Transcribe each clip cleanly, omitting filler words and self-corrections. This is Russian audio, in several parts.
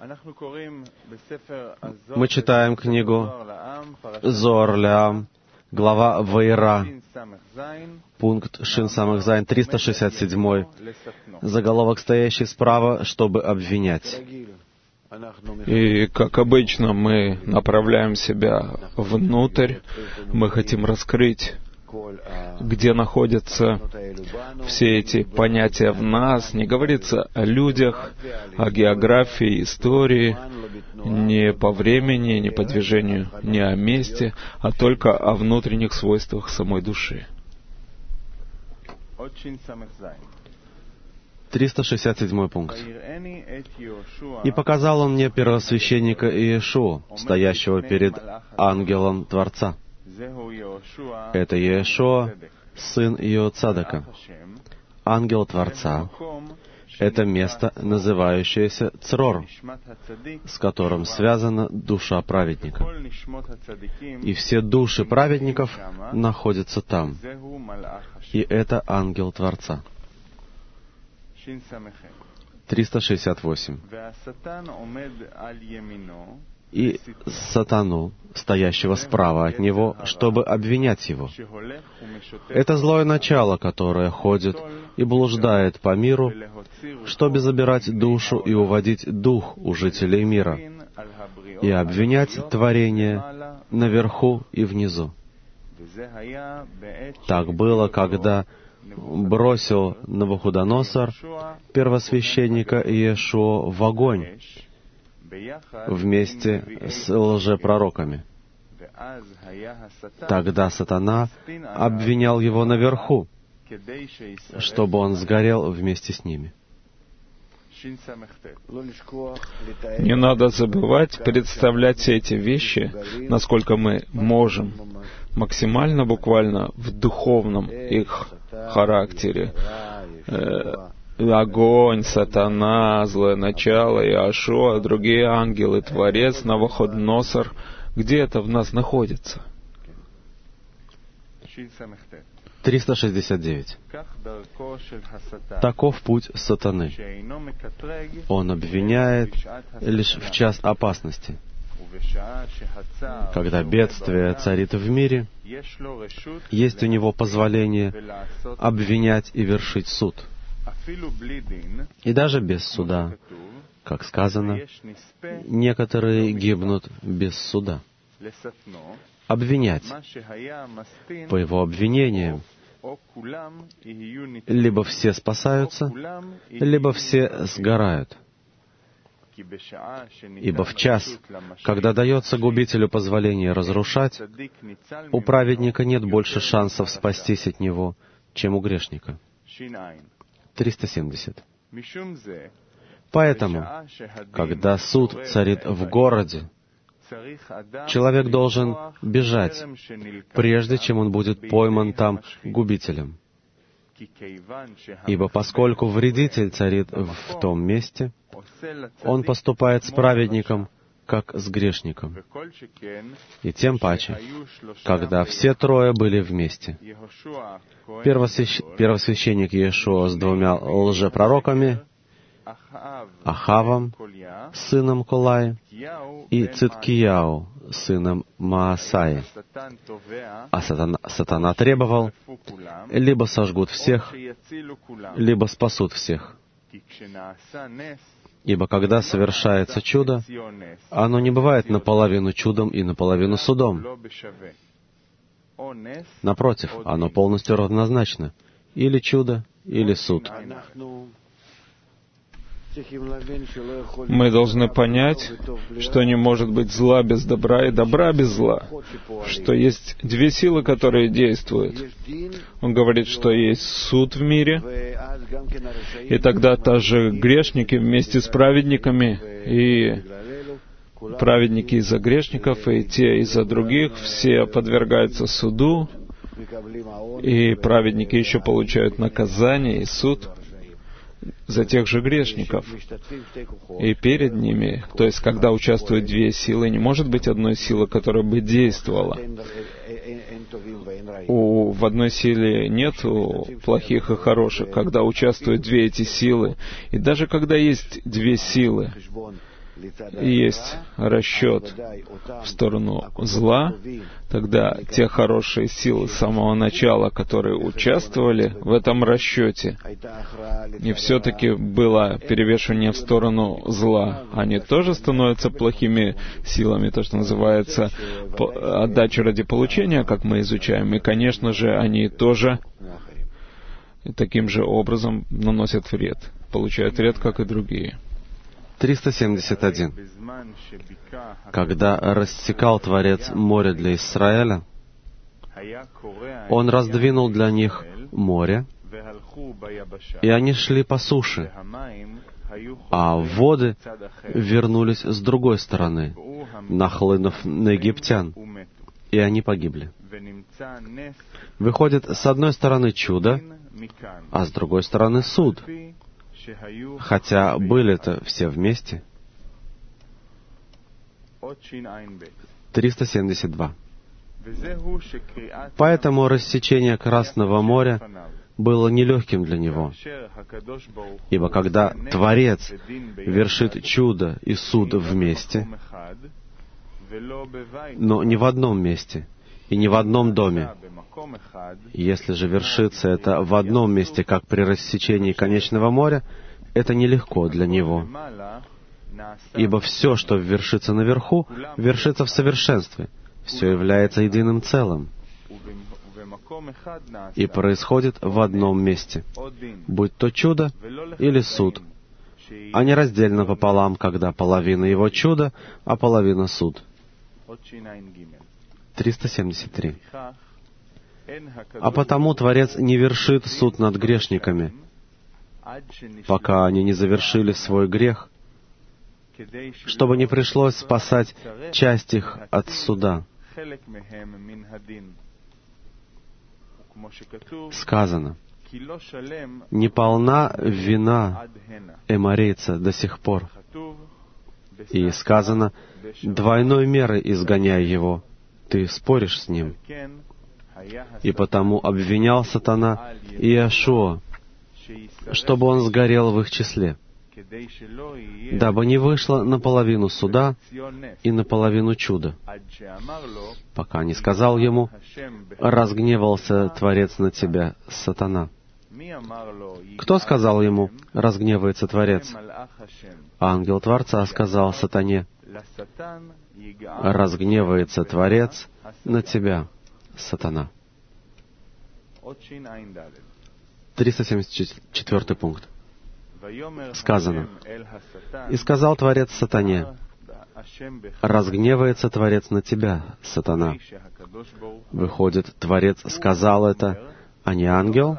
Мы читаем книгу Зоар Ле'ам, глава Ваира, пункт Шин Самых Зайн, 367, заголовок, стоящий справа, чтобы обвинять. И, как обычно, мы направляем себя внутрь, мы хотим раскрыть, где находятся все эти понятия в нас. Не говорится о людях, о географии, истории, не по времени, не по движению, не о месте, а только о внутренних свойствах самой души. 367 пункт. «И показал он мне первосвященника Иешуа, стоящего перед ангелом Творца. Это Иешуа, сын Иоцадака, ангел Творца. Это место, называющееся Црор, с которым связана душа праведника. И все души праведников находятся там. И это ангел Творца». 368. «И сатану, стоящего справа от него, чтобы обвинять его. Это злое начало, которое ходит и блуждает по миру, чтобы забирать душу и уводить дух у жителей мира, и обвинять творение наверху и внизу. Так было, когда бросил Навуходоносор первосвященника Иешуа в огонь вместе с лжепророками. Тогда сатана обвинял его наверху, чтобы он сгорел вместе с ними». Не надо забывать представлять все эти вещи, насколько мы можем, максимально, буквально, в духовном их характере. Огонь, сатана, злое начало, Иешуа, другие ангелы, Творец, Навуходоносор. Где это в нас находится? 369. «Таков путь сатаны. Он обвиняет лишь в час опасности. Когда бедствие царит в мире, есть у него позволение обвинять и вершить суд. И даже без суда, как сказано, некоторые гибнут без суда. Обвинять. По его обвинениям либо все спасаются, либо все сгорают. Ибо в час, когда дается губителю позволение разрушать, у праведника нет больше шансов спастись от него, чем у грешника». 370. «Поэтому, когда суд царит в городе, человек должен бежать, прежде чем он будет пойман там губителем. Ибо поскольку вредитель царит в том месте, он поступает с праведником, как с грешником. И тем паче, когда все трое были вместе. Первосвященник Иешуа с двумя лжепророками, Ахавом, сыном Колаи, и Циткияу, сыном Маасаи. А сатана требовал, либо сожгут всех, либо спасут всех. Ибо когда совершается чудо, оно не бывает наполовину чудом и наполовину судом. Напротив, оно полностью равнозначно. Или чудо, или суд». Мы должны понять, что не может быть зла без добра и добра без зла, что есть две силы, которые действуют. Он говорит, что есть суд в мире, и тогда также грешники вместе с праведниками, и праведники из-за грешников, и те из-за других, все подвергаются суду, и праведники еще получают наказание и суд за тех же грешников. И перед ними, то есть когда участвуют две силы, не может быть одной силы, которая бы действовала. В одной силе нет плохих и хороших. Когда участвуют две эти силы, и даже когда есть две силы, есть расчет в сторону зла, тогда те хорошие силы с самого начала, которые участвовали в этом расчете, и все-таки было перевешивание в сторону зла, они тоже становятся плохими силами, то, что называется отдача ради получения, как мы изучаем, и, конечно же, они тоже таким же образом наносят вред, получают вред, как и другие. 371. Когда рассекал Творец море для Израиля, Он раздвинул для них море, и они шли по суше, а воды вернулись с другой стороны, нахлынув на египтян, и они погибли. Выходит, с одной стороны чудо, а с другой стороны суд. Хотя были-то все вместе. 372. Поэтому рассечение Красного моря было нелегким для него. Ибо когда Творец вершит чудо и суд вместе, но не в одном месте и не в одном доме, если же вершится это в одном месте, как при рассечении конечного моря, это нелегко для него. Ибо все, что вершится наверху, вершится в совершенстве. Все является единым целым. И происходит в одном месте, будь то чудо или суд, а не раздельно пополам, когда половина его чудо, а половина суд. 373. А потому Творец не вершит суд над грешниками, пока они не завершили свой грех, чтобы не пришлось спасать часть их от суда. Сказано, не полна вина эморейца до сих пор. И сказано, двойной мерой изгоняй его, ты споришь с ним. И потому обвинял сатана Иошуа, чтобы он сгорел в их числе, дабы не вышло наполовину суда и наполовину чуда, пока не сказал ему, разгневался Творец на тебя, сатана. Кто сказал ему, разгневается Творец? Ангел Творца сказал сатане, разгневается Творец на тебя, сатана. 374 пункт. Сказано, «И сказал Творец сатане, разгневается Творец на тебя, сатана». Выходит, Творец сказал это, а не ангел?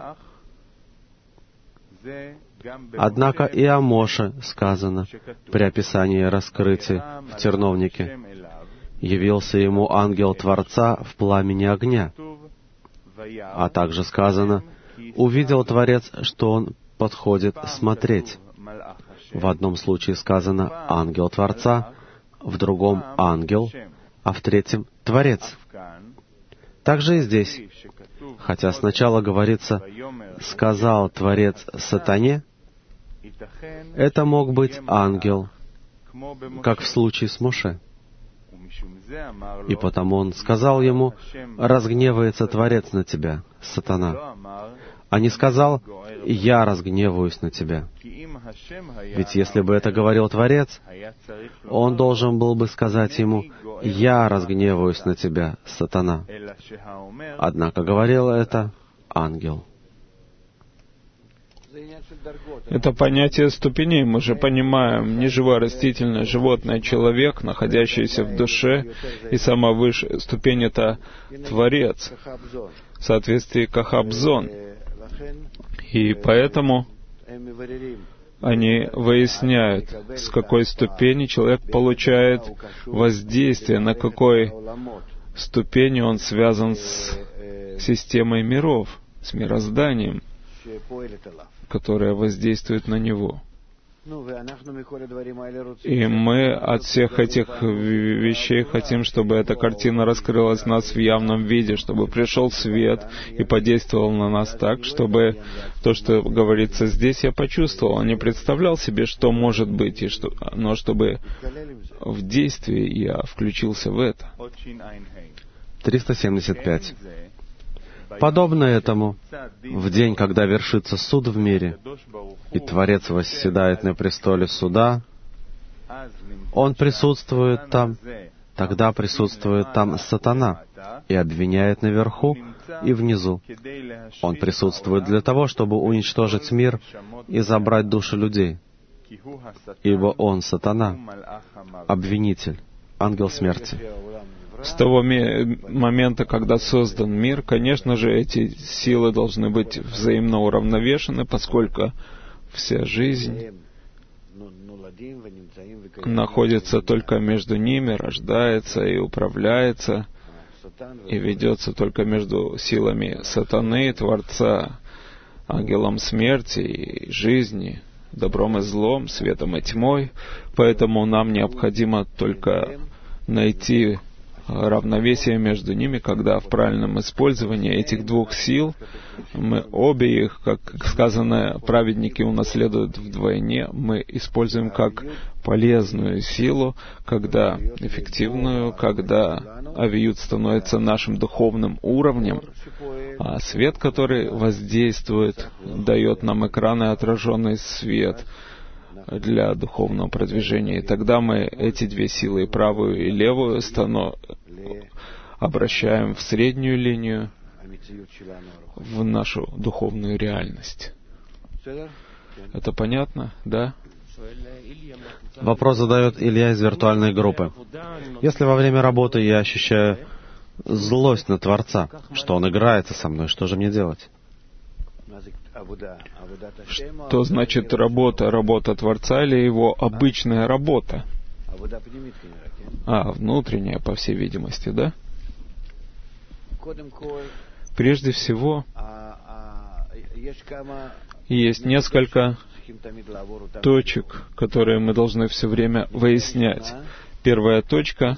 Однако и о Моше сказано при описании раскрытия в терновнике. Явился ему ангел Творца в пламени огня. А также сказано, увидел Творец, что он подходит смотреть. В одном случае сказано ангел Творца, в другом ангел, а в третьем Творец. Также и здесь, хотя сначала говорится «сказал Творец сатане», это мог быть ангел, как в случае с Моше. И потому он сказал ему, разгневается Творец на тебя, сатана, а не сказал, я разгневаюсь на тебя. Ведь если бы это говорил Творец, он должен был бы сказать ему, я разгневаюсь на тебя, сатана. Однако говорил это ангел. Это понятие ступеней. Мы же понимаем, неживое растительное, животное, человек, находящийся в душе, и самая высшая ступень — это Творец, в соответствии Кахабзон. И поэтому они выясняют, с какой ступени человек получает воздействие, на какой ступени он связан с системой миров, с мирозданием, которое воздействует на него. И мы от всех этих вещей хотим, чтобы эта картина раскрылась в нас в явном виде, чтобы пришел свет и подействовал на нас так, чтобы то, что говорится здесь, я почувствовал, не представлял себе, что может быть, но чтобы в действии я включился в это. 375. Подобно этому, в день, когда вершится суд в мире, и Творец восседает на престоле суда, Он присутствует там, тогда присутствует там Сатана и обвиняет наверху и внизу. Он присутствует для того, чтобы уничтожить мир и забрать души людей, ибо он Сатана, обвинитель, ангел смерти. С того момента, когда создан мир, конечно же, эти силы должны быть взаимно уравновешены, поскольку вся жизнь находится только между ними, рождается и управляется, и ведется только между силами Сатаны, Творца, ангелом смерти и жизни, добром и злом, светом и тьмой. Поэтому нам необходимо только найти равновесие между ними, когда в правильном использовании этих двух сил, мы обе их, как сказано, праведники унаследуют вдвойне, мы используем как полезную силу, когда эффективную, когда авиют становится нашим духовным уровнем, а свет, который воздействует, дает нам экран и отраженный свет для духовного продвижения. И тогда мы эти две силы, и правую, и левую, обращаем в среднюю линию, в нашу духовную реальность. Это понятно, да? Вопрос задает Илья из виртуальной группы. Если во время работы я ощущаю злость на Творца, что Он играется со мной, что же мне делать? Что значит работа? Работа Творца или его обычная работа? Внутренняя, по всей видимости, да? Прежде всего, есть несколько точек, которые мы должны все время выяснять. Первая точка,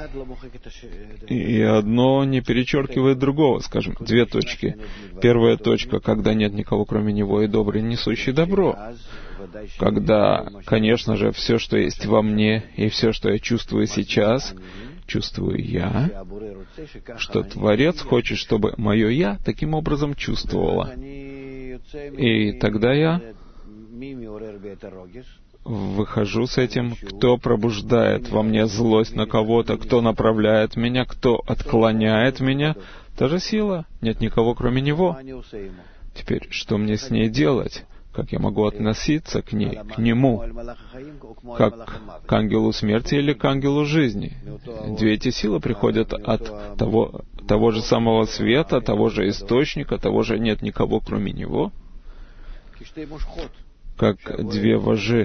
и одно не перечеркивает другого, скажем, две точки. Первая точка, когда нет никого кроме Него и добрый, несущий добро. Когда, конечно же, все, что есть во мне, и все, что я чувствую сейчас, чувствую я, что Творец хочет, чтобы мое «я» таким образом чувствовало. И тогда я выхожу с этим, кто пробуждает во мне злость на кого-то, кто направляет меня, кто отклоняет меня. Та же сила, нет никого кроме Него. Теперь, что мне с ней делать? Как я могу относиться к ней, к Нему? Как к ангелу смерти или к ангелу жизни? Две эти силы приходят от того же самого света, того же источника, того же нет никого кроме Него. Как две вожжи.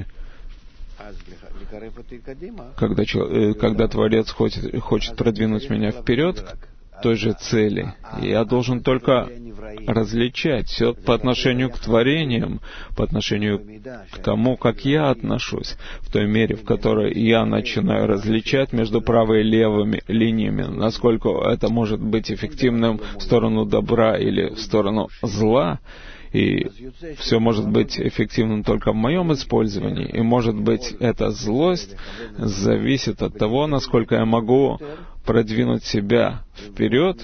Когда Творец хочет продвинуть меня вперед к той же цели, я должен только различать все по отношению к творениям, по отношению к тому, как я отношусь, в той мере, в которой я начинаю различать между правой и левыми линиями, насколько это может быть эффективным в сторону добра или в сторону зла. И все может быть эффективным только в моем использовании. И, может быть, эта злость зависит от того, насколько я могу продвинуть себя вперед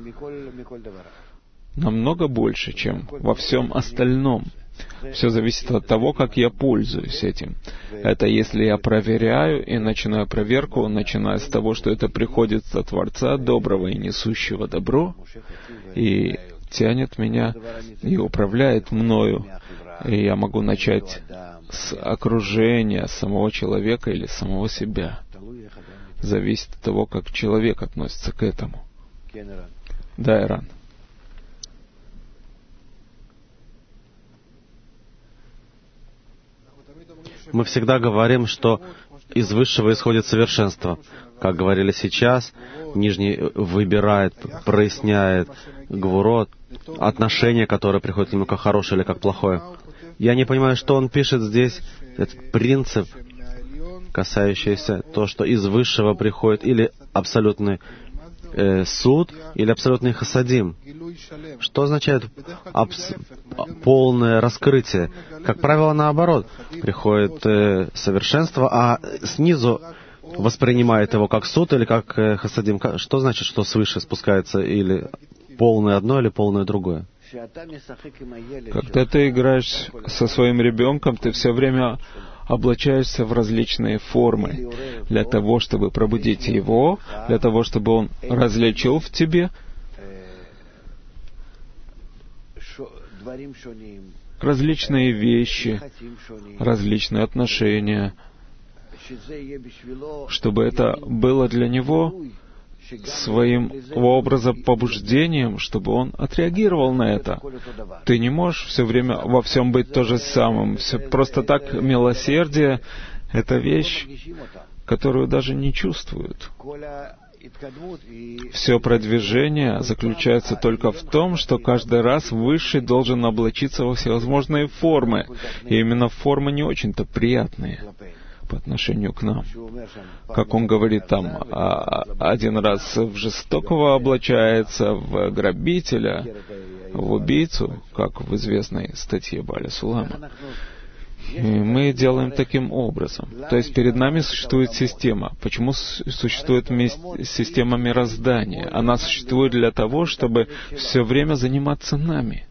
намного больше, чем во всем остальном. Все зависит от того, как я пользуюсь этим. Это если я проверяю и начинаю проверку, начиная с того, что это приходит от Творца доброго и несущего добро, и тянет меня и управляет мною. И я могу начать с окружения самого человека или самого себя. Зависит от того, как человек относится к этому. Да, Иран. Мы всегда говорим, что из высшего исходит совершенство. Как говорили сейчас, нижний выбирает, проясняет гвурот, отношение, которое приходит к нему как хорошее или как плохое. Я не понимаю, что он пишет здесь, этот принцип, касающийся того, что из высшего приходит или абсолютный суд, или абсолютный хасадим. Что означает полное раскрытие? Как правило, наоборот. Приходит совершенство, а снизу воспринимает его как суд или как хасадим. Что значит, что свыше спускается или полное одно, или полное другое? Когда ты играешь со своим ребенком, ты все время облачаешься в различные формы для того, чтобы пробудить его, для того, чтобы он различил в тебе различные вещи, различные отношения, чтобы это было для него своим образом побуждением, чтобы он отреагировал на это. Ты не можешь все время во всем быть то же самым. Просто так милосердие — это вещь, которую даже не чувствуют. Все продвижение заключается только в том, что каждый раз Высший должен облачиться во всевозможные формы, и именно формы не очень-то приятные по отношению к нам. Как он говорит там, один раз в жестокого облачается, в грабителя, в убийцу, как в известной статье Бааля Сулама. И мы делаем таким образом. То есть перед нами существует система. Почему существует система мироздания? Она существует для того, чтобы все время заниматься нами.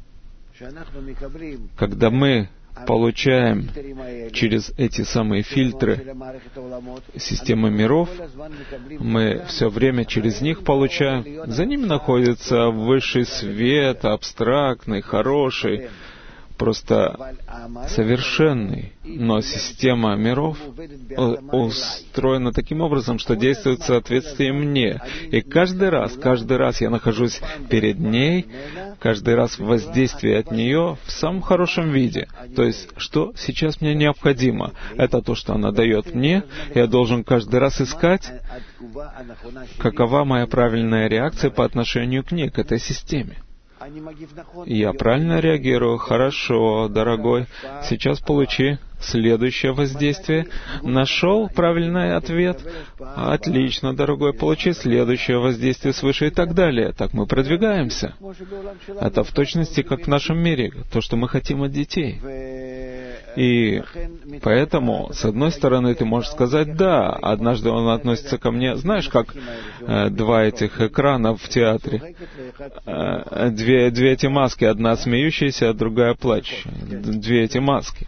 Когда мы получаем через эти самые фильтры системы миров, мы все время через них получаем. За ними находится высший свет, абстрактный, хороший, просто совершенный. Но система миров устроена таким образом, что действует в соответствии мне. И каждый раз я нахожусь перед ней, каждый раз воздействие от нее в самом хорошем виде. То есть, что сейчас мне необходимо? Это то, что она дает мне. Я должен каждый раз искать, какова моя правильная реакция по отношению к ней, к этой системе. Я правильно реагирую? Хорошо, дорогой. Сейчас получи следующее воздействие. Нашел правильный ответ? Отлично, дорогой. Получи следующее воздействие свыше и так далее. Так мы продвигаемся. Это в точности как в нашем мире, то, что мы хотим от детей. И поэтому, с одной стороны, ты можешь сказать, да, однажды он относится ко мне, знаешь, как два этих экрана в театре, две эти маски, одна смеющаяся, а другая плачущая, две эти маски.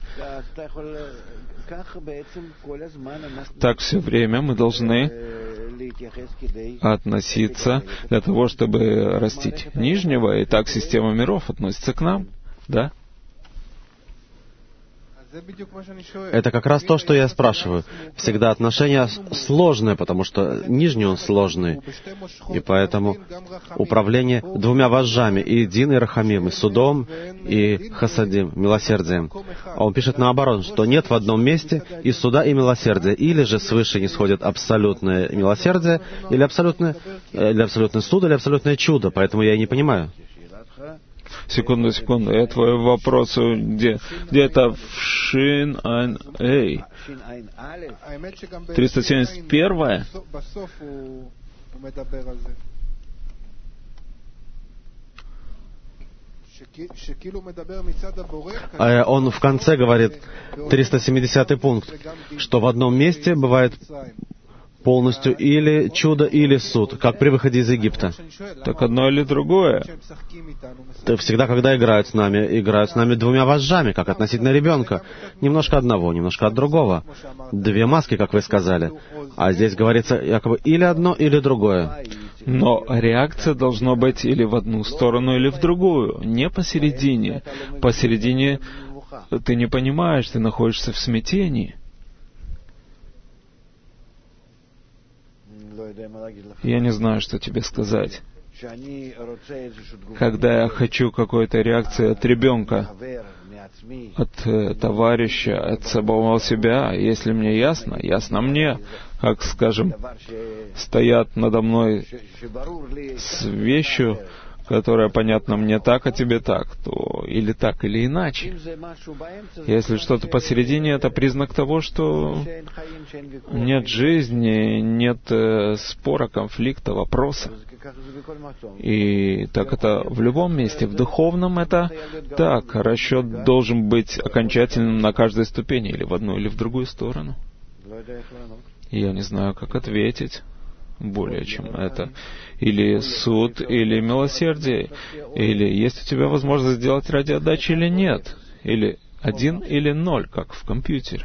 Так все время мы должны относиться для того, чтобы растить нижнего, и так система миров относится к нам, да? Это как раз то, что я спрашиваю. Всегда отношения сложные, потому что нижний он сложный. И поэтому управление двумя вожжами, и Дин, и Рахамим, и судом, и хасадим, милосердием. А он пишет наоборот, что нет в одном месте и суда, и милосердия. Или же свыше не сходит абсолютное милосердие, или абсолютный суд, или абсолютное чудо. Поэтому я и не понимаю. Секунду. Я твой вопрос, где-то в Шин Айн Эй. 371-е? Он в конце говорит, 370-й пункт, что в одном месте бывает полностью или чудо, или суд, как при выходе из Египта. Так одно или другое? Всегда, когда играют с нами двумя вожжами, как относительно ребенка. Немножко одного, немножко от другого. Две маски, как вы сказали. А здесь говорится якобы или одно, или другое. Но реакция должна быть или в одну сторону, или в другую. Не посередине. Посередине ты не понимаешь, ты находишься в смятении. Я не знаю, что тебе сказать. Когда я хочу какой-то реакции от ребенка, от товарища, от самого себя, если мне ясно мне, как, скажем, стоят надо мной с вещью, которое понятно мне так, а тебе так, то или так, или иначе. Если что-то посередине, это признак того, что нет жизни, нет спора, конфликта, вопроса. И так это в любом месте. В духовном это так. Расчет должен быть окончательным на каждой ступени, или в одну, или в другую сторону. Я не знаю, как ответить более чем это. Или суд, или милосердие. Или есть у тебя возможность сделать ради отдачи или нет. Или 1 или 0, как в компьютере.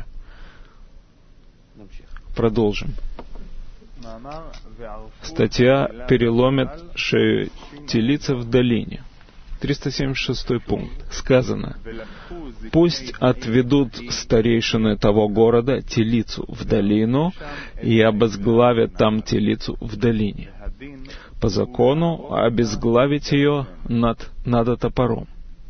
Продолжим. Статья «Переломит шею телицы в долине». 376 пункт. Сказано: «Пусть отведут старейшины того города телицу в долину и обезглавят там телицу в долине. По закону обезглавить ее надо топором».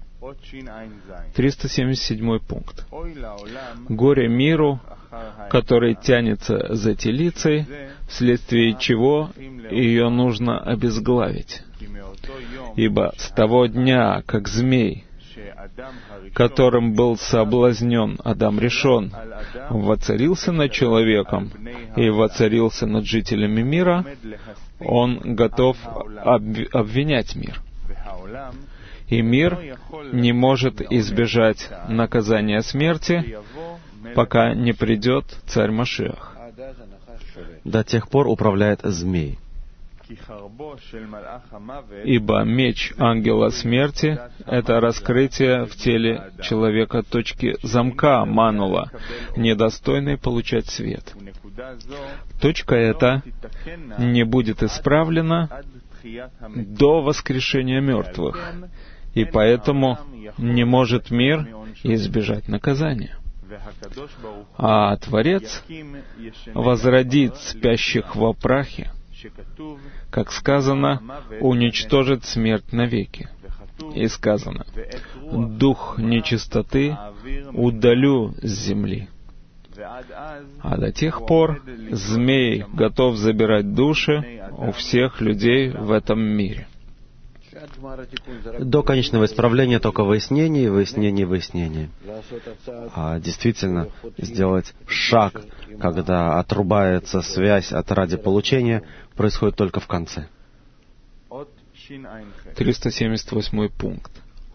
377 пункт. «Горе миру, который тянется за телицей, вследствие чего ее нужно обезглавить. Ибо с того дня, как змей, которым был соблазнен Адам Ришон, воцарился над человеком и воцарился над жителями мира, он готов обвинять мир. И мир не может избежать наказания смерти, пока не придет царь Машиах. До тех пор управляет змей. Ибо меч ангела смерти — это раскрытие в теле человека точки замка манула, недостойной получать свет. Точка эта не будет исправлена до воскрешения мертвых, и поэтому не может мир избежать наказания. А Творец возродит спящих во прахе, как сказано, уничтожит смерть навеки. И сказано: дух нечистоты удалю с земли. А до тех пор змей готов забирать души у всех людей в этом мире. До конечного исправления только выяснение, выяснение, выяснение. А действительно сделать шаг, когда отрубается связь от ради получения, происходит только в конце. 378 пункт.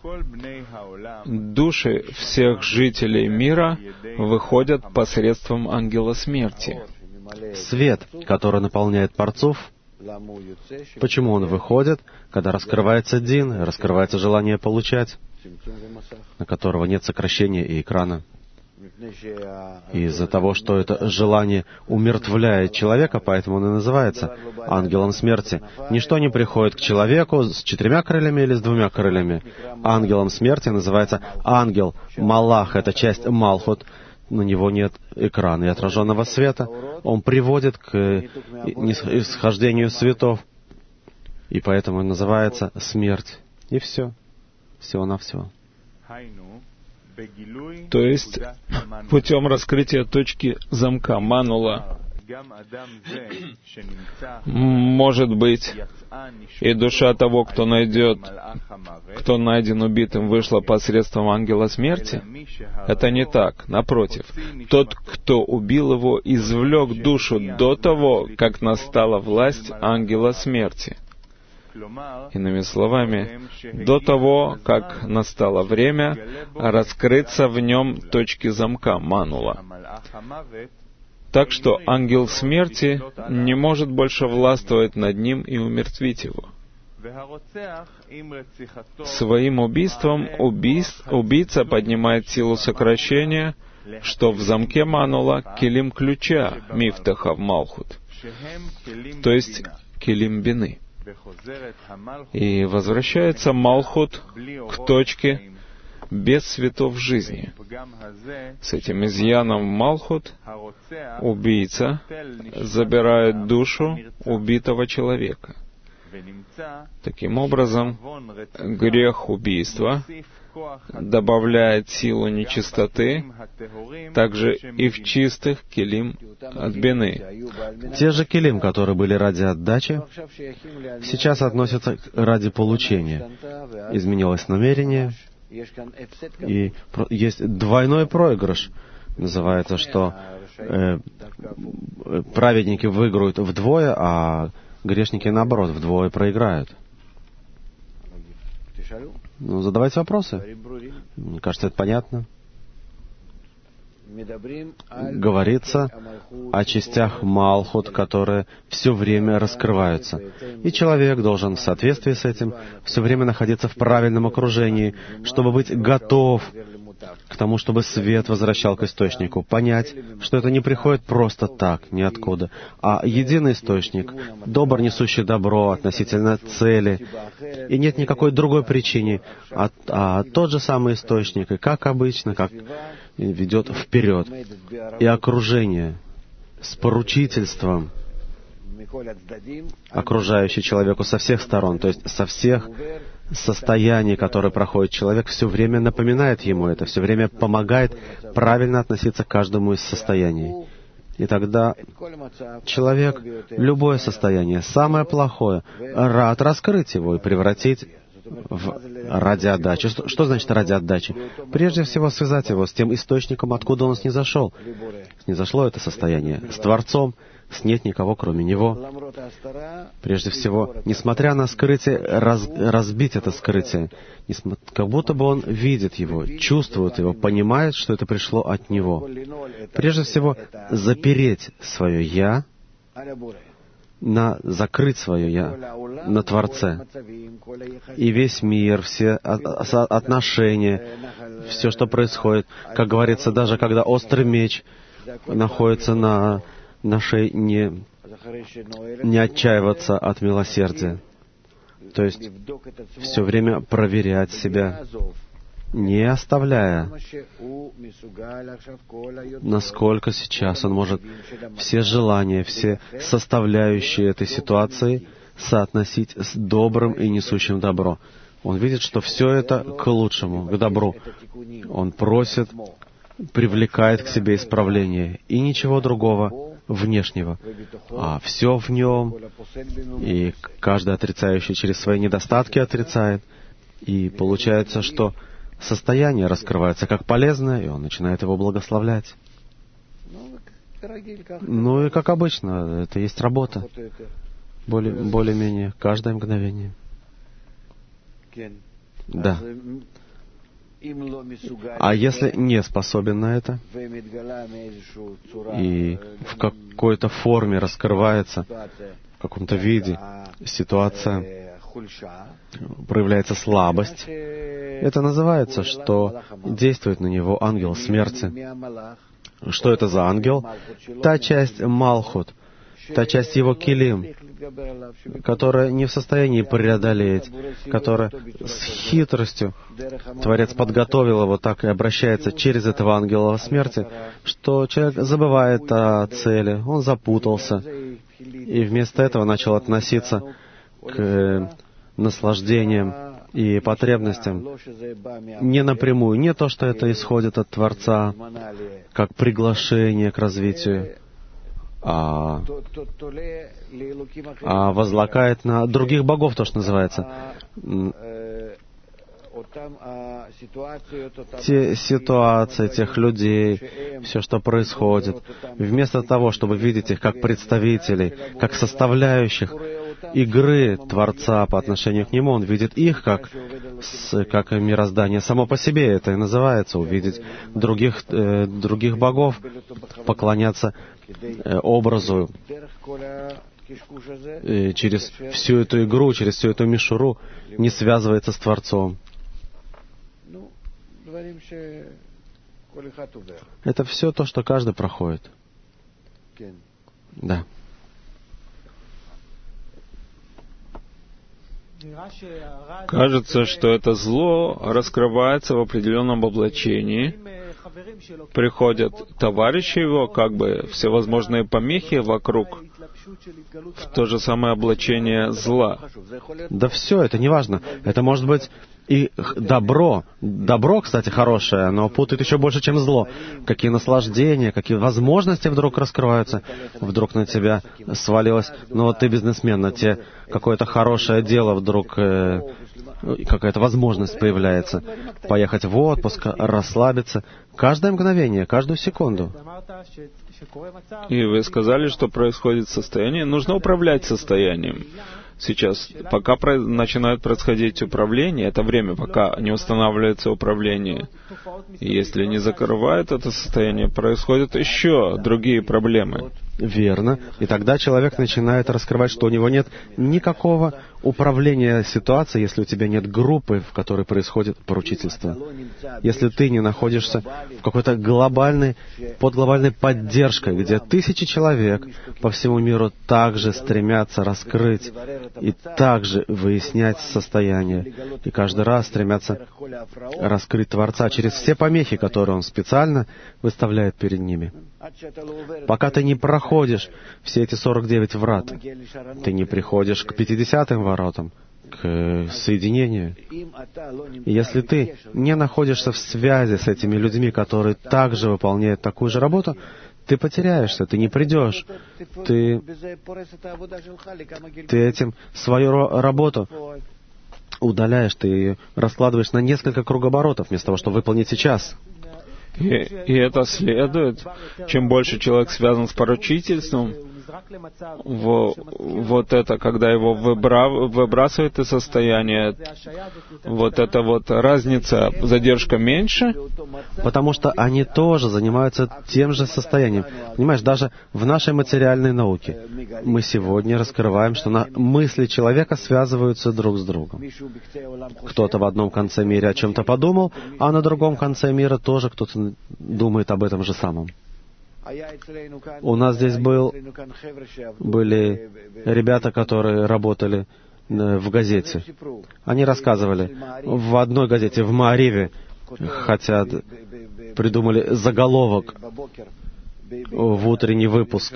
Души всех жителей мира выходят посредством ангела смерти. Свет, который наполняет парцуф, почему он выходит, когда раскрывается дин, раскрывается желание получать, на которого нет сокращения и экрана. Из-за того, что это желание умертвляет человека, поэтому он и называется ангелом смерти. Ничто не приходит к человеку с 4 крыльями или с 2 крыльями. Ангелом смерти называется ангел. Малах — это часть Малхут. На него нет экрана и отраженного света. Он приводит к исхождению светов. И поэтому он называется смерть. И все. Всего-навсего. То есть, путем раскрытия точки замка манула, может быть, и душа того, кто найден убитым, вышла посредством ангела смерти? Это не так. Напротив, тот, кто убил его, извлек душу до того, как настала власть ангела смерти. Иными словами, до того, как настало время раскрыться в нем точки замка манула. Так что ангел смерти не может больше властвовать над ним и умертвить его. Своим убийством убийца поднимает силу сокращения, что в замке манула келим ключа мифтаха в Малхут, то есть келим бины. И возвращается Малхут к точке без цветов жизни. С этим изъяном Малхут убийца забирает душу убитого человека. Таким образом, грех убийства добавляет силу нечистоты также и в чистых келим от бины. Те же келим, которые были ради отдачи, сейчас относятся ради получения. Изменилось намерение, и есть двойной проигрыш. Называется, что праведники выиграют вдвое, а грешники, наоборот, вдвое проиграют. Ну, задавайте вопросы. Мне кажется, это понятно. Говорится о частях Малхут, которые все время раскрываются. И человек должен в соответствии с этим все время находиться в правильном окружении, чтобы быть готов к тому, чтобы свет возвращал к источнику, понять, что это не приходит просто так, ниоткуда, а единый источник, добр, несущий добро относительно цели, и нет никакой другой причины, а тот же самый источник, и как обычно, как ведет вперед, и окружение с поручительством, окружающий человеку со всех сторон, то есть со всех состояний, которые проходит человек, все время напоминает ему это, все время помогает правильно относиться к каждому из состояний. И тогда человек, любое состояние, самое плохое, рад раскрыть его и превратить ради отдачи. Что значит ради отдачи? Прежде всего связать его с тем источником, откуда он снизошел. Снизошло это состояние с Творцом, нет никого, кроме Него. Прежде всего, несмотря на скрытие, разбить это скрытие, как будто бы он видит его, чувствует его, понимает, что это пришло от Него. Прежде всего, запереть свое «я», закрыть свое «я» на Творце. И весь мир, все отношения, все, что происходит, как говорится, даже когда острый меч находится на шее, не отчаиваться от милосердия. То есть все время проверять себя, не оставляя, насколько сейчас он может все желания, все составляющие этой ситуации соотносить с добрым и несущим добро. Он видит, что все это к лучшему, к добру. Он просит, привлекает к себе исправление, и ничего другого внешнего, а все в нем, и каждый отрицающий через свои недостатки отрицает, и получается, что состояние раскрывается как полезное, и он начинает его благословлять. Ну и как обычно, это есть работа, более-менее каждое мгновение. Да. А если не способен на это, и в какой-то форме раскрывается, в каком-то виде ситуация, проявляется слабость, это называется, что действует на него ангел смерти. Что это за ангел? Та часть Малхут, та часть его килим, которая не в состоянии преодолеть, которая с хитростью Творец подготовил его так и обращается через этого ангела смерти, что человек забывает о цели, он запутался, и вместо этого начал относиться к наслаждениям и потребностям не напрямую, не то, что это исходит от Творца, как приглашение к развитию, а возлагает на других богов, то, что называется. Те ситуации, тех людей, все, что происходит, вместо того, чтобы видеть их как представителей, как составляющих игры Творца по отношению к Нему, он видит их как мироздание само по себе. Это и называется увидеть других богов, поклоняться образу. И через всю эту игру, через всю эту мишуру не связывается с Творцом. Это все то, что каждый проходит. Да. Кажется, что это зло раскрывается в определенном облачении. Приходят товарищи его, как бы всевозможные помехи вокруг в то же самое облачение зла. Да все, это не важно. Это может быть и добро. Добро, кстати, хорошее, но путает еще больше, чем зло. Какие наслаждения, какие возможности вдруг раскрываются. Вдруг на тебя свалилось, ну вот ты бизнесмен, на тебе какое-то хорошее дело вдруг, какая-то возможность появляется. Поехать в отпуск, расслабиться. Каждое мгновение, каждую секунду. И вы сказали, что происходит состояние. Нужно управлять состоянием. Сейчас, пока начинает происходить управление, это время, пока не устанавливается управление. И если не закрывают это состояние, происходят еще другие проблемы. Верно. И тогда человек начинает раскрывать, что у него нет никакого управления ситуацией, если у тебя нет группы, в которой происходит поручительство. Если ты не находишься в какой-то под глобальной поддержкой, где тысячи человек по всему миру также стремятся раскрыть и также выяснять состояние. И каждый раз стремятся раскрыть Творца через все помехи, которые Он специально выставляет перед ними. Пока ты не проходишь все эти 49 врат, ты не приходишь к 50-м воротам, к соединению. И если ты не находишься в связи с этими людьми, которые также выполняют такую же работу, ты потеряешься, ты не придешь. Ты этим свою работу удаляешь, ты ее раскладываешь на несколько кругооборотов, вместо того, чтобы выполнить сейчас. И это следует, чем больше человек связан с поручительством, вот это, когда его выбрасывает из состояния, вот эта вот разница, задержка меньше. Потому что они тоже занимаются тем же состоянием. Понимаешь, даже в нашей материальной науке мы сегодня раскрываем, что мысли человека связываются друг с другом. Кто-то в одном конце мира о чем-то подумал, а на другом конце мира тоже кто-то думает об этом же самом. У нас здесь были ребята, которые работали в газете. Они рассказывали, в одной газете, в Маариве, придумали заголовок в утренний выпуск.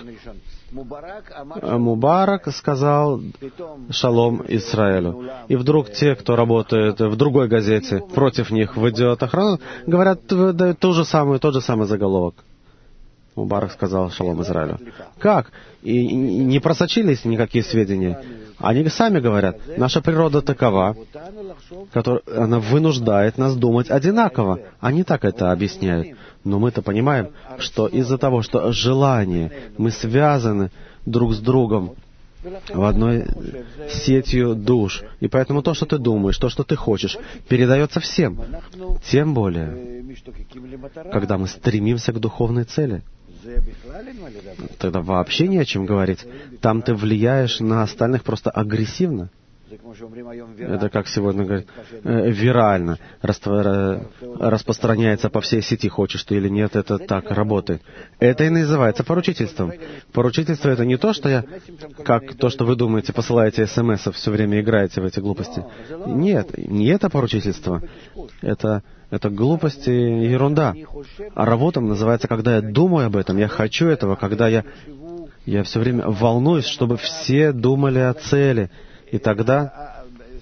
Мубарак сказал «Шалом Исраэлю». И вдруг те, кто работает в другой газете, против них выйдет охрана, говорят, дают тот же самый заголовок. Мубарак сказал «Шалом Израилю». Как? И не просочились никакие сведения. Они сами говорят, наша природа такова, она вынуждает нас думать одинаково. Они так это объясняют. Но мы-то понимаем, что из-за того, что желание, мы связаны друг с другом в одной сетью душ. И поэтому то, что ты думаешь, то, что ты хочешь, передается всем. Тем более, когда мы стремимся к духовной цели. Тогда вообще не о чем говорить. Там ты влияешь на остальных просто агрессивно. Это, как сегодня говорят, вирально распространяется по всей сети, хочешь ты или нет, это так работает. Это и называется поручительством. Поручительство — это не то, что то, что вы думаете, посылаете смс, все время играете в эти глупости. Нет, не это поручительство. Это глупость и ерунда. А работом называется, когда я думаю об этом, я хочу этого, когда я все время волнуюсь, чтобы все думали о цели. И тогда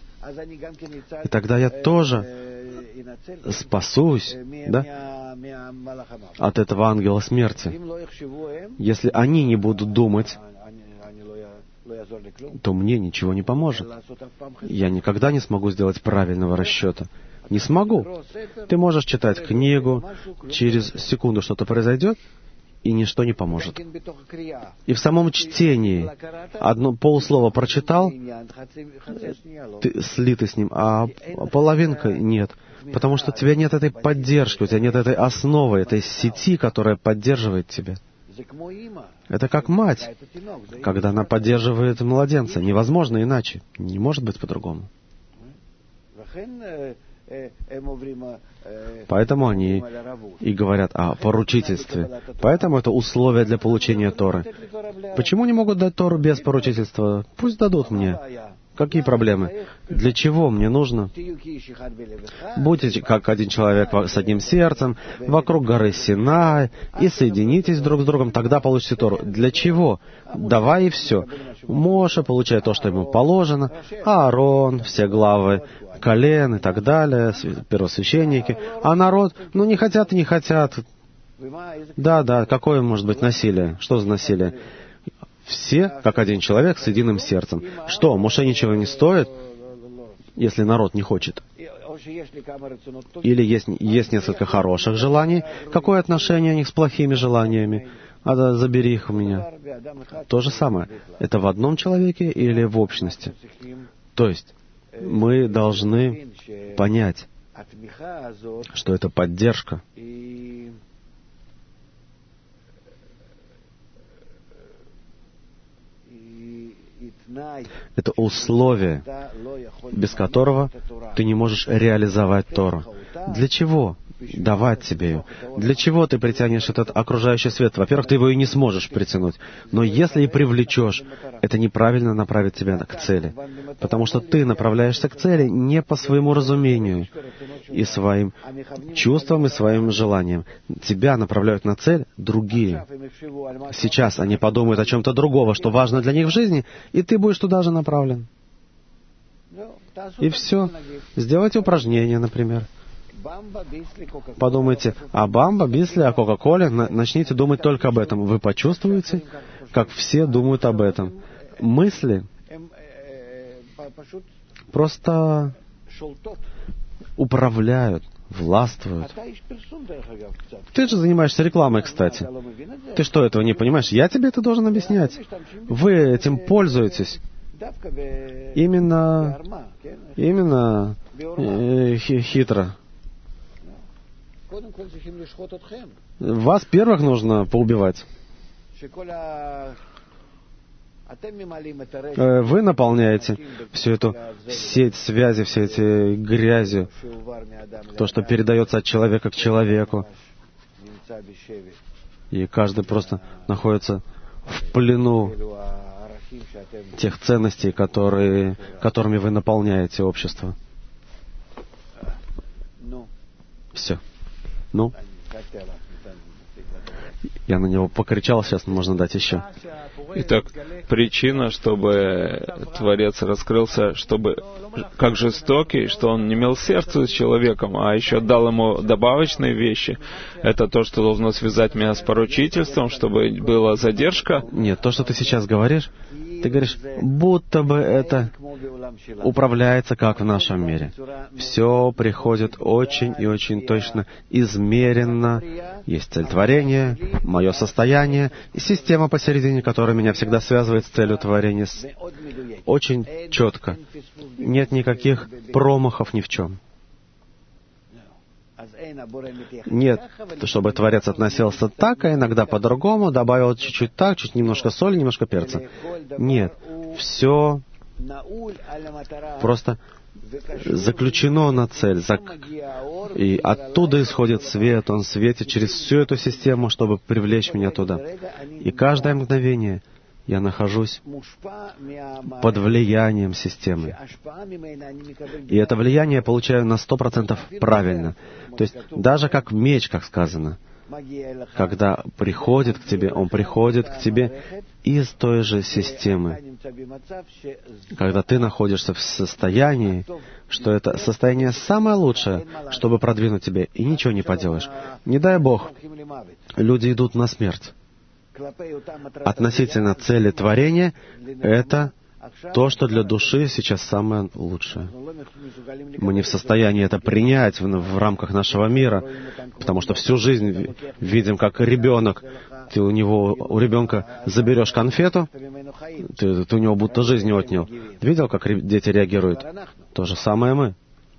я тоже спасусь, да, от этого ангела смерти. Если они не будут думать, то мне ничего не поможет. Я никогда не смогу сделать правильного расчета. Не смогу. Ты можешь читать книгу, через секунду что-то произойдет, и ничто не поможет. И в самом чтении полслова прочитал, ты слитый с ним, а половинка нет. Потому что у тебя нет этой поддержки, у тебя нет этой основы, этой сети, которая поддерживает тебя. Это как мать, когда она поддерживает младенца. Невозможно иначе. Не может быть по-другому. Поэтому они и говорят о поручительстве. Поэтому это условие для получения Торы. Почему не могут дать Тору без поручительства? Пусть дадут мне. Какие проблемы? Для чего мне нужно? Будьте как один человек с одним сердцем, вокруг горы Синай, и соединитесь друг с другом, тогда получите Тору. Для чего? Давай и все. Моше получает то, что ему положено, Аарон, все главы колен и так далее, первосвященники, а народ, не хотят и не хотят. Да, какое может быть насилие? Что за насилие? Все, как один человек, с единым сердцем. Что, Моше ничего не стоит, если народ не хочет? Или есть несколько хороших желаний? Какое отношение у них с плохими желаниями? Забери их у меня. То же самое. Это в одном человеке или в общности? То есть, мы должны понять, что это поддержка. Это условие, без которого ты не можешь реализовать Тору. Для чего давать тебе ее? Для чего ты притянешь этот окружающий свет? Во-первых, ты его и не сможешь притянуть. Но если и привлечешь, это неправильно направит тебя к цели. Потому что ты направляешься к цели не по своему разумению и своим чувствам, и своим желаниям. Тебя направляют на цель другие. Сейчас они подумают о чем-то другого, что важно для них в жизни, и ты будешь туда же направлен. И все. Сделайте упражнение, например. Подумайте о Бамба, Бисли, о Кока-Коле. Начните думать только об этом. Вы почувствуете, как все думают об этом. Мысли просто управляют, властвуют. Ты же занимаешься рекламой, кстати. Ты что, этого не понимаешь? Я тебе это должен объяснять. Вы этим пользуетесь. Именно хитро. Вас первых нужно поубивать. Вы наполняете всю эту сеть связи, все эти грязью, то, что передается от человека к человеку. И каждый просто находится в плену тех ценностей, которыми вы наполняете общество. Все. Я на него покричал, сейчас можно дать еще. Итак, причина, чтобы Творец раскрылся, чтобы как жестокий, что он не имел сердца с человеком, а еще дал ему добавочные вещи, это то, что должно связать меня с поручительством, чтобы была задержка. Нет, то, что ты сейчас говоришь, ты говоришь, будто бы это управляется, как в нашем мире. Все приходит очень и очень точно, измеренно. Есть цель творения, мое состояние и система посередине, которая меня всегда связывает с целью творения. Очень четко. Нет никаких промахов ни в чем. Нет, чтобы Творец относился так, а иногда по-другому, добавил чуть-чуть так, чуть немножко соли, немножко перца. Нет, все просто заключено на цель. И оттуда исходит свет, он светит через всю эту систему, чтобы привлечь меня туда. И каждое мгновение я нахожусь под влиянием системы. И это влияние я получаю на 100% правильно. То есть даже как меч, как сказано, когда приходит к тебе, он приходит к тебе из той же системы. Когда ты находишься в состоянии, что это состояние самое лучшее, чтобы продвинуть тебя, и ничего не поделаешь. Не дай Бог, люди идут на смерть. Относительно цели творения, это то, что для души сейчас самое лучшее. Мы не в состоянии это принять в рамках нашего мира, потому что всю жизнь видим, как ребенок, ты у ребенка заберешь конфету, ты у него будто жизнь отнял. Видел, как дети реагируют? То же самое мы.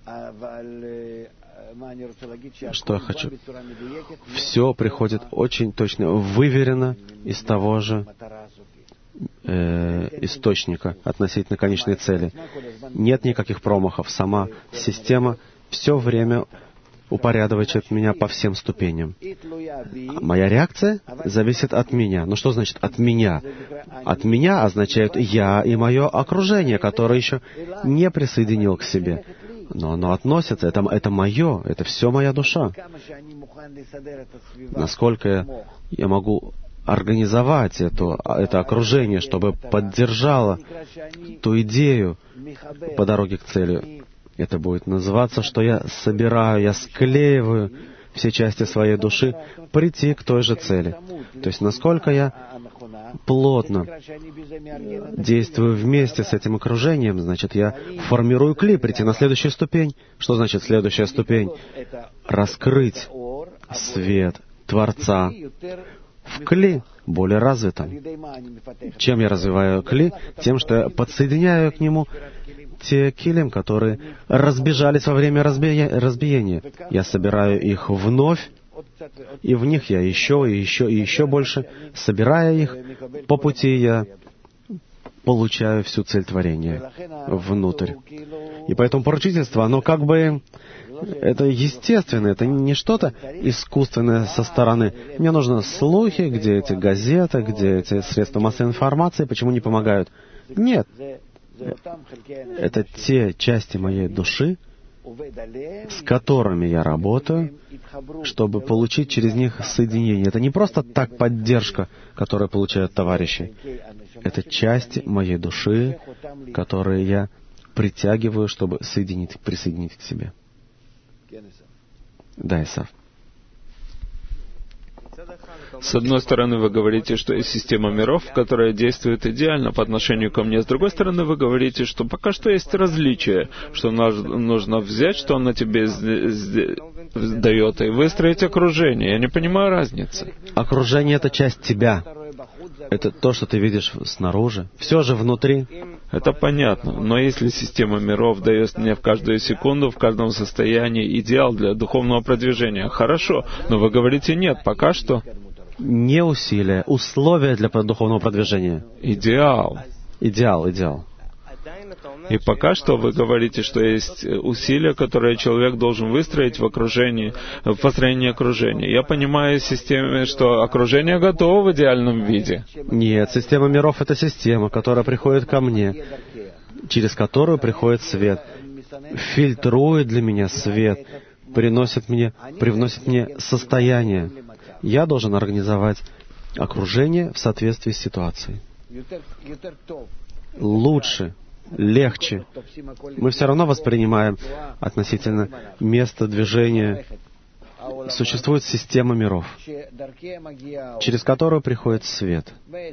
Что я хочу? Все приходит очень точно, выверено из того же источника относительно конечной цели. Нет никаких промахов. Сама система все время упорядочит меня по всем ступеням. Моя реакция зависит от меня. Но что значит «от меня»? От меня означает «я» и мое окружение, которое еще не присоединил к себе. Но оно относится, это мое, это все моя душа. Насколько я могу организовать это окружение, чтобы поддержало ту идею по дороге к цели. Это будет называться, что я собираю, я склеиваю все части своей души прийти к той же цели. То есть насколько я плотно действую вместе с этим окружением, значит, я формирую кли, прийти на следующую ступень. Что значит следующая ступень? Раскрыть свет Творца в кли более развитом. Чем я развиваю кли? Тем, что я подсоединяю к нему те килим, которые разбежались во время разбиения. Я собираю их вновь, и в них я еще и еще больше, собирая их, по пути я получаю всю цель творения внутрь. И поэтому поручительство, оно как бы, это естественно, это не что-то искусственное со стороны. Мне нужны слухи, где эти газеты, где эти средства массовой информации, почему не помогают. Нет. Это те части моей души, с которыми я работаю, чтобы получить через них соединение. Это не просто так поддержка, которую получают товарищи. Это части моей души, которые я притягиваю, чтобы присоединить к себе. Да, Исав. С одной стороны, вы говорите, что есть система миров, которая действует идеально по отношению ко мне. С другой стороны, вы говорите, что пока что есть различия, что нужно взять, что она тебе дает, и выстроить окружение. Я не понимаю разницы. Окружение — это часть тебя. Это то, что ты видишь снаружи. Все же внутри. Это понятно. Но если система миров дает мне в каждую секунду, в каждом состоянии идеал для духовного продвижения, хорошо. Но вы говорите нет, пока что. Не усилия, условия для духовного продвижения. Идеал. Идеал. И пока что вы говорите, что есть усилия, которые человек должен выстроить в окружении, в построении окружения. Я понимаю из системы, что окружение готово в идеальном виде. Нет, система миров — это система, которая приходит ко мне, через которую приходит свет, фильтрует для меня свет, привносит мне состояние. Я должен организовать окружение в соответствии с ситуацией. Лучше, легче. Мы все равно воспринимаем относительно места движения. Существует система миров, через которую приходит свет.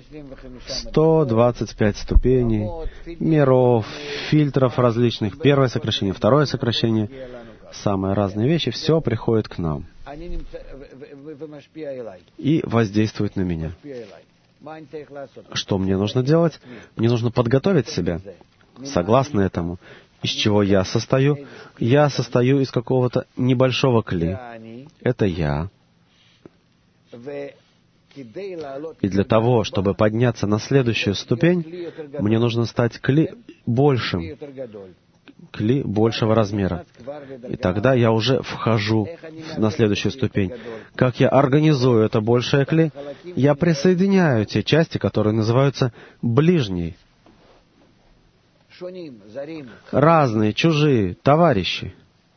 125 ступеней, миров, фильтров различных. Первое сокращение, второе сокращение. Самые разные вещи. Все приходит к нам и воздействует на меня. Что мне нужно делать? Мне нужно подготовить себя. Согласно этому, из чего я состою? Я состою из какого-то небольшого кли. Это я. И для того, чтобы подняться на следующую ступень, мне нужно стать кли большим, кли большего размера. И тогда я уже вхожу на следующую ступень. Как я организую это большее кли? Я присоединяю те части, которые называются ближней. Разные, чужие, товарищи.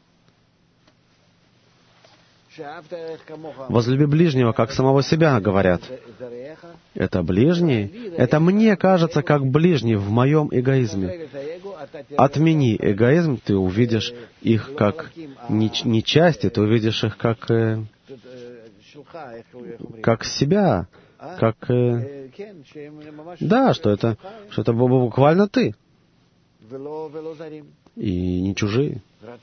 Возлюби ближнего, как самого себя, говорят. Это ближний. Это мне кажется, как ближний в моем эгоизме. Отмени эгоизм, ты увидишь их как не части, ты увидишь их как себя, как... Да, что это буквально ты. И не чужие.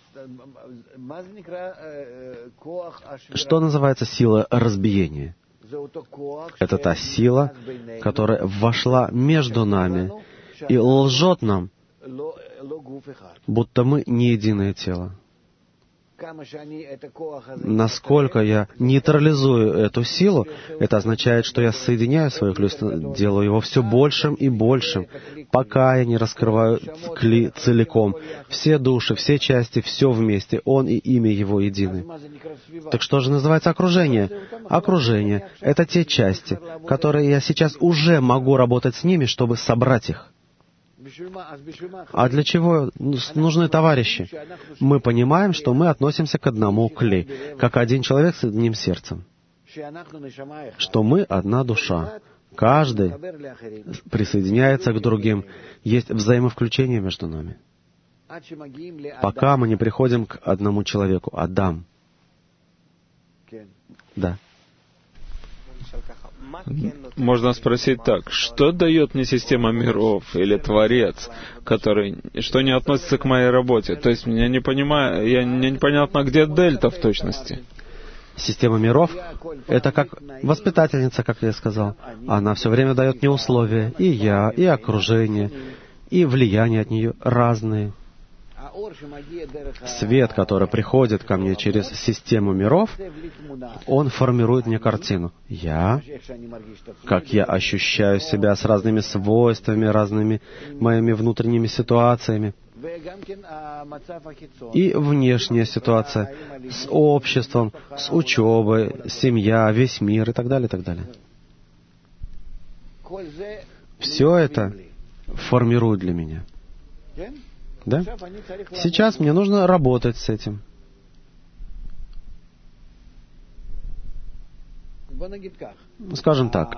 Что называется сила разбиения? Это та сила, которая вошла между нами и лжет нам, будто мы не единое тело. Насколько я нейтрализую эту силу, это означает, что я соединяю свою клю, делаю его все большим и большим, пока я не раскрываю кли целиком. Все души, все части, все вместе. Он и имя его едины. Так что же называется окружение? Окружение — это те части, которые я сейчас уже могу работать с ними, чтобы собрать их. А для чего нужны товарищи? Мы понимаем, что мы относимся к одному кли, как один человек с одним сердцем, что мы одна душа. Каждый присоединяется к другим. Есть взаимовключение между нами. Пока мы не приходим к одному человеку, Адам. Да. Можно спросить так: что дает мне система миров или Творец, что не относится к моей работе? То есть мне непонятно, где дельта в точности. Система миров — это как воспитательница, как я сказал. Она все время дает мне условия, и я, и окружение, и влияние от нее разные. Свет, который приходит ко мне через систему миров, он формирует мне картину. Как я ощущаю себя с разными свойствами, разными моими внутренними ситуациями. И внешняя ситуация с обществом, с учебой, семья, весь мир и так далее, и так далее. Все это формирует для меня. Да? Сейчас мне нужно работать с этим. Скажем так.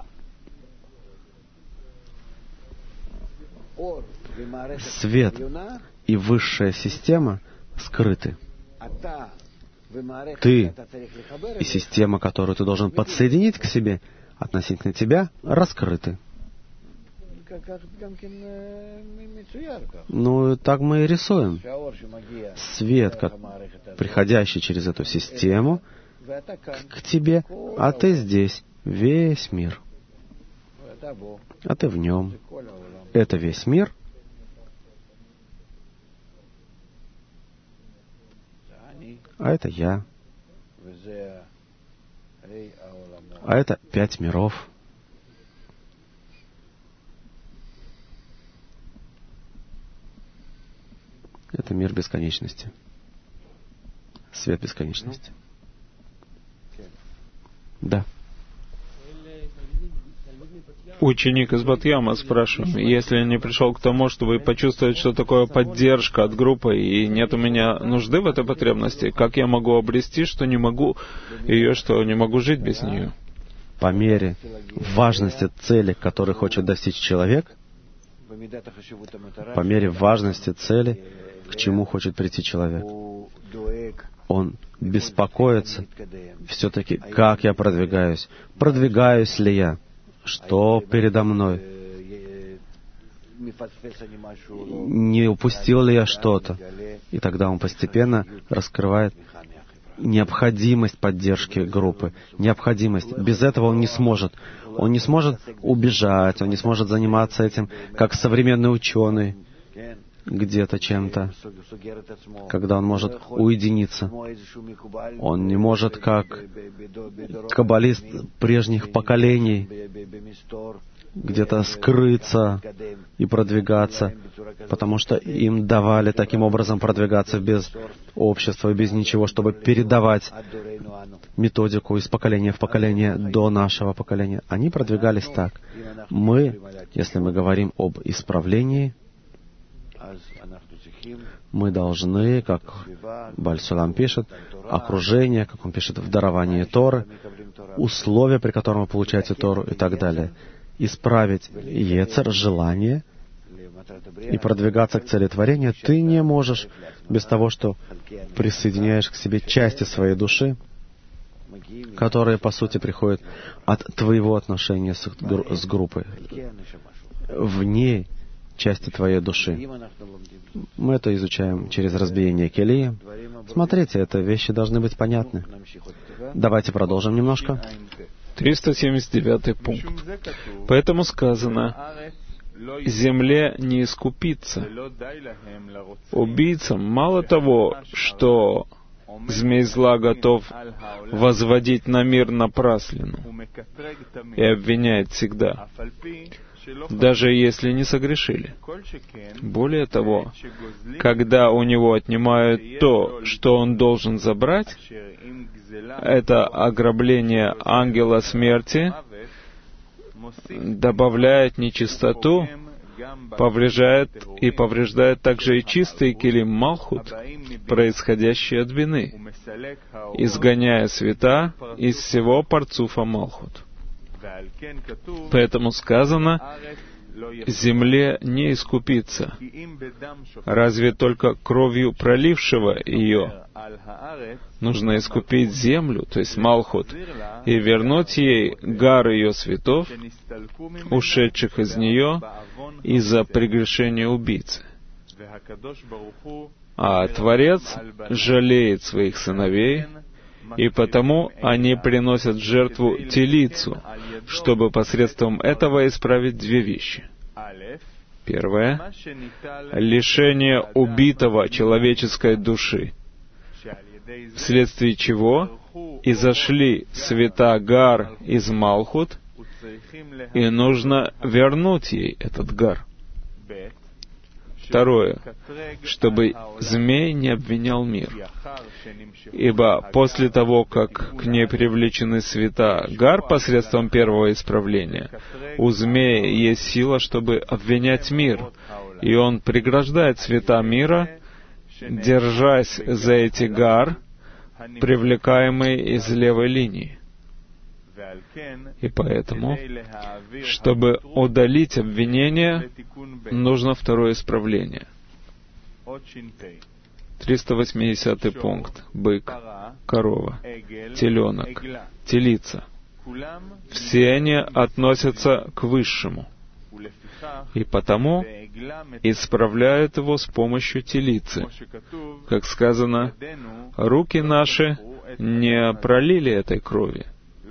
Свет и высшая система скрыты. Ты и система, которую ты должен подсоединить к себе, относительно тебя, раскрыты. Ну, так мы и рисуем. Свет, приходящий через эту систему, к тебе, а ты здесь, весь мир. А ты в нем. Это весь мир. А это я. А это 5 миров. Это мир бесконечности. Свет бесконечности. Да. Ученик из Батьяма спрашивает: если я не пришел к тому, чтобы почувствовать, что такое поддержка от группы, и нет у меня нужды в этой потребности, как я могу обрести, что не могу жить без нее? По мере важности цели, которой хочет достичь человек, по мере важности цели, к чему хочет прийти человек, он беспокоится все-таки, как я продвигаюсь. Продвигаюсь ли я? Что передо мной? Не упустил ли я что-то? И тогда он постепенно раскрывает необходимость поддержки группы. Необходимость. Без этого он не сможет. Он не сможет убежать, он не сможет заниматься этим, как современный ученый, где-то чем-то, когда он может уединиться. Он не может, как каббалист прежних поколений, где-то скрыться и продвигаться, потому что им давали таким образом продвигаться без общества, без ничего, чтобы передавать методику из поколения в поколение до нашего поколения. Они продвигались так. Мы, если мы говорим об исправлении, мы должны, как Бааль Сулам пишет, окружение, как он пишет в даровании Торы, условия, при котором вы получаете Тору и так далее, исправить йецер, желание, и продвигаться к цели творения ты не можешь без того, что присоединяешь к себе части своей души, которые, по сути, приходят от твоего отношения с группой. В ней части твоей души. Мы это изучаем через разбиение келии. Смотрите, это вещи должны быть понятны. Давайте продолжим немножко. 379 пункт. Поэтому сказано: земле не искупиться. Убийцам мало того, что змей зла готов возводить на мир напраслину и обвиняет всегда, даже если не согрешили. Более того, когда у него отнимают то, что он должен забрать, это ограбление ангела смерти добавляет нечистоту, повреждает также и чистый килим Малхут, происходящий от вины, изгоняя света из всего парцуфа Малхут. Поэтому сказано, земле не искупиться, разве только кровью пролившего ее. Нужно искупить землю, то есть Малхут, и вернуть ей гар ее светов, ушедших из нее из-за прегрешения убийцы. А Творец жалеет своих сыновей, и потому они приносят в жертву телицу, чтобы посредством этого исправить две вещи. Первое — лишение убитого человеческой души, вследствие чего изошли света Гар из Малхут, и нужно вернуть ей этот Гар. Второе, чтобы змей не обвинял мир. Ибо после того, как к ней привлечены света Гар посредством первого исправления, у змея есть сила, чтобы обвинять мир, и он преграждает света мира, держась за эти Гар, привлекаемые из левой линии. И поэтому, чтобы удалить обвинение, нужно второе исправление. 380 пункт. Бык, корова, теленок, телица. Все они относятся к высшему. И потому исправляют его с помощью телицы. Как сказано, руки наши не пролили этой крови,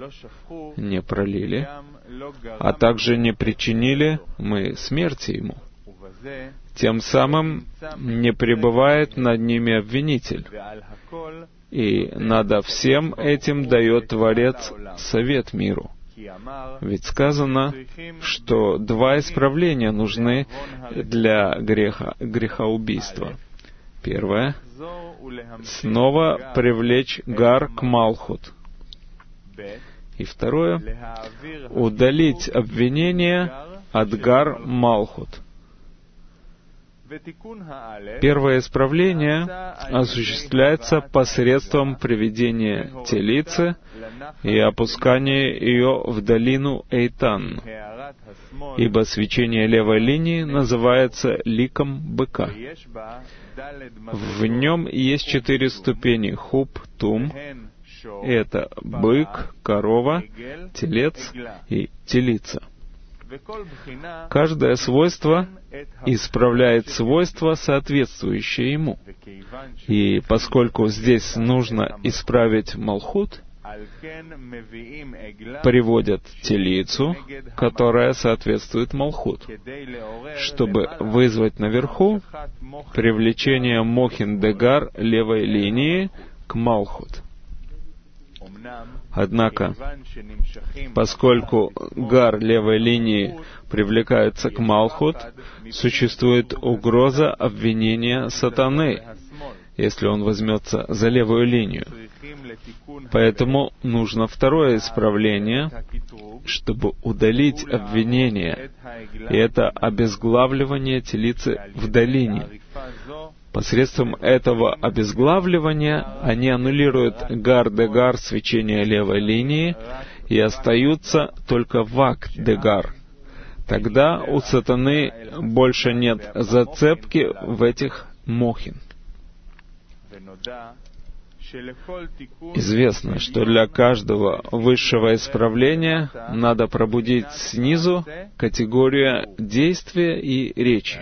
а также не причинили мы смерти ему. Тем самым не пребывает над ними обвинитель. И надо всем этим дает Творец совет миру. Ведь сказано, что два исправления нужны для грехоубийства. Первое — снова привлечь Гар к Малхут. И второе — удалить обвинение от Гар Малхут. Первое исправление осуществляется посредством приведения телицы и опускания ее в долину Эйтан, ибо свечение левой линии называется ликом быка. В нем есть 4 ступени хуп, тум. Это бык, корова, телец и телица. Каждое свойство исправляет свойство, соответствующее ему. И поскольку здесь нужно исправить Малхут, приводят телицу, которая соответствует Малхут, чтобы вызвать наверху привлечение Мохин-Дегар левой линии к Малхут. Однако, поскольку Гар левой линии привлекается к Малхут, существует угроза обвинения сатаны, если он возьмется за левую линию. Поэтому нужно второе исправление, чтобы удалить обвинение, и это обезглавливание телицы в долине. Посредством этого обезглавливания они аннулируют Гар-де-Гар свечение левой линии и остаются только Вак-де-Гар. Тогда у сатаны больше нет зацепки в этих мохин. Известно, что для каждого высшего исправления надо пробудить снизу категорию действия и речи.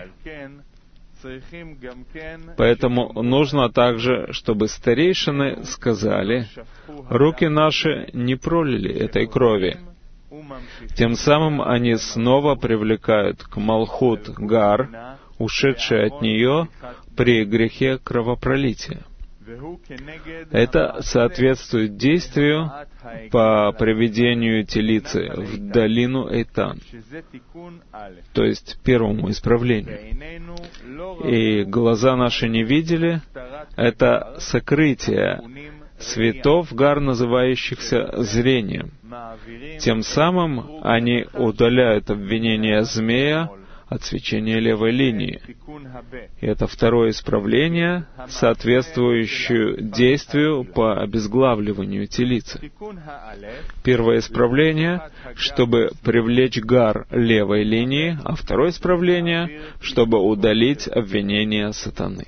Поэтому нужно также, чтобы старейшины сказали, руки наши не пролили этой крови. Тем самым они снова привлекают к Малхут Гар, ушедшей от нее при грехе кровопролития. Это соответствует действию по приведению телицы в долину Эйтан, то есть первому исправлению. И глаза наши не видели — это сокрытие светов гар, называющихся зрением. Тем самым они удаляют обвинение змея от свечения левой линии. И это второе исправление, соответствующее действию по обезглавливанию телицы. Первое исправление, чтобы привлечь гар левой линии, а второе исправление, чтобы удалить обвинение сатаны.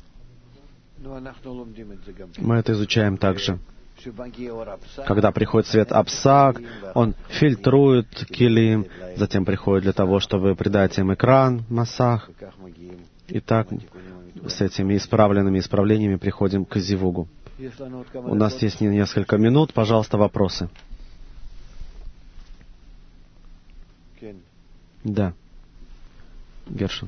Мы это изучаем также. Когда приходит свет Апсак, он фильтрует килим, затем приходит для того, чтобы придать им экран, масах. И так с этими исправленными исправлениями приходим к зивугу. У нас есть несколько минут. Пожалуйста, вопросы. Да. Гершин.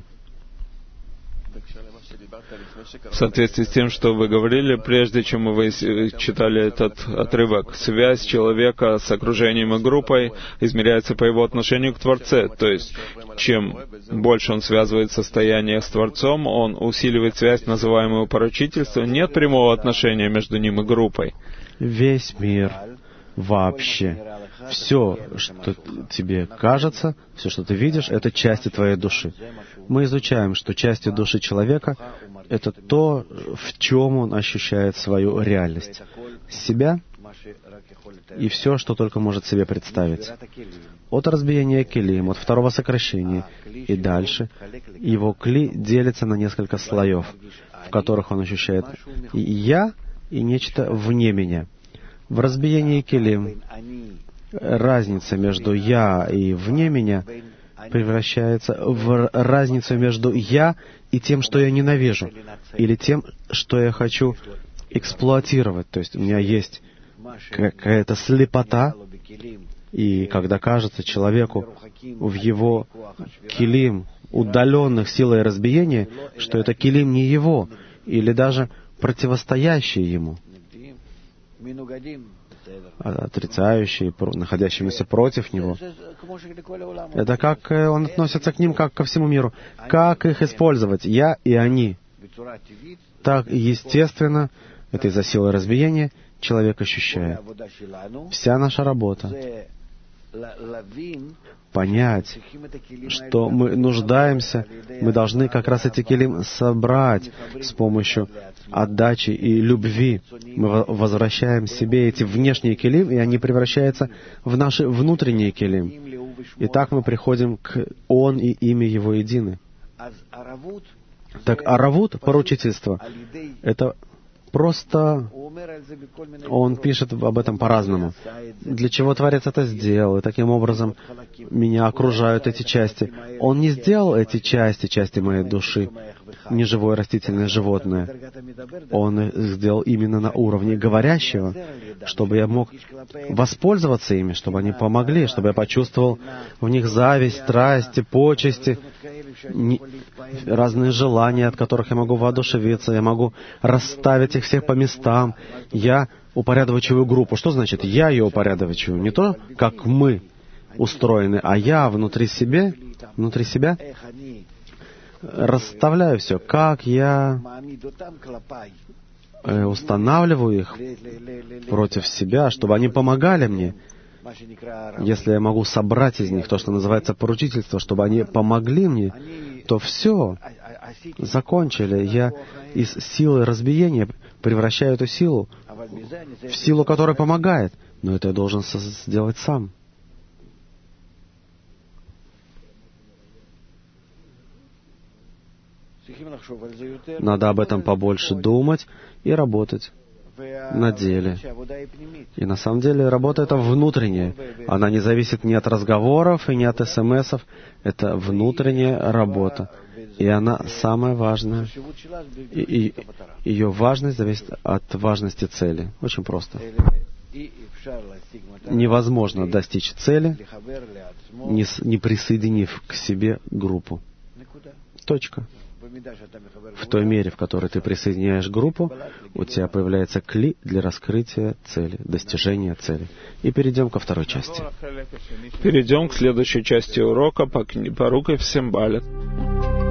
В соответствии с тем, что вы говорили, прежде чем вы читали этот отрывок, связь человека с окружением и группой измеряется по его отношению к Творце. То есть, чем больше он связывает состояние с Творцом, он усиливает связь, называемую поручительством. Нет прямого отношения между ним и группой. Весь мир вообще, все, что тебе кажется, все, что ты видишь, это части твоей души. Мы изучаем, что частью души человека — это то, в чем он ощущает свою реальность. Себя и все, что только может себе представить. От разбиения килим, от второго сокращения и дальше его кли делится на несколько слоев, в которых он ощущает и «я», и нечто вне меня. В разбиении килим разница между «я» и «вне меня» превращается в разницу между «я» и тем, что я ненавижу, или тем, что я хочу эксплуатировать. То есть у меня есть какая-то слепота, и когда кажется человеку в его килим, удаленных силой разбиения, что это килим не его, или даже противостоящий ему, отрицающие, находящимися против него. Это как он относится к ним, как ко всему миру. Как их использовать? Я и они. Так естественно, это из-за силы разбиения, человек ощущает. Вся наша работа — понять, что мы нуждаемся, мы должны как раз эти килим собрать с помощью отдачи и любви. Мы возвращаем себе эти внешние килим, и они превращаются в наши внутренние килим. И так мы приходим к Он и имя Его едины. Так аравут, поручительство, это просто... Он пишет об этом по-разному. Для чего Творец это сделал? И таким образом меня окружают эти части. Он не сделал эти части моей души, не живое растительное животное. Он их сделал именно на уровне говорящего, чтобы я мог воспользоваться ими, чтобы они помогли, чтобы я почувствовал в них зависть, страсти, почести, разные желания, от которых я могу воодушевиться, я могу расставить их всех по местам. Я упорядочиваю группу. Что значит «я ее упорядочиваю»? Не то, как мы устроены, а я внутри себя расставляю все, как я устанавливаю их против себя, чтобы они помогали мне. Если я могу собрать из них то, что называется поручительство, чтобы они помогли мне, то все, закончили. Я из силы разбиения превращаю эту силу в силу, которая помогает. Но это я должен сделать сам. Надо об этом побольше думать и работать на деле. И на самом деле работа эта внутренняя. Она не зависит ни от разговоров и ни от смс-ов. Это внутренняя работа. И она самая важная. И ее важность зависит от важности цели. Очень просто. Невозможно достичь цели, не присоединив к себе группу. Точка. В той мере, в которой ты присоединяешь группу, у тебя появляется кли для раскрытия цели, достижения цели. И перейдем ко второй части. Перейдем к следующей части урока по рукописям Балет.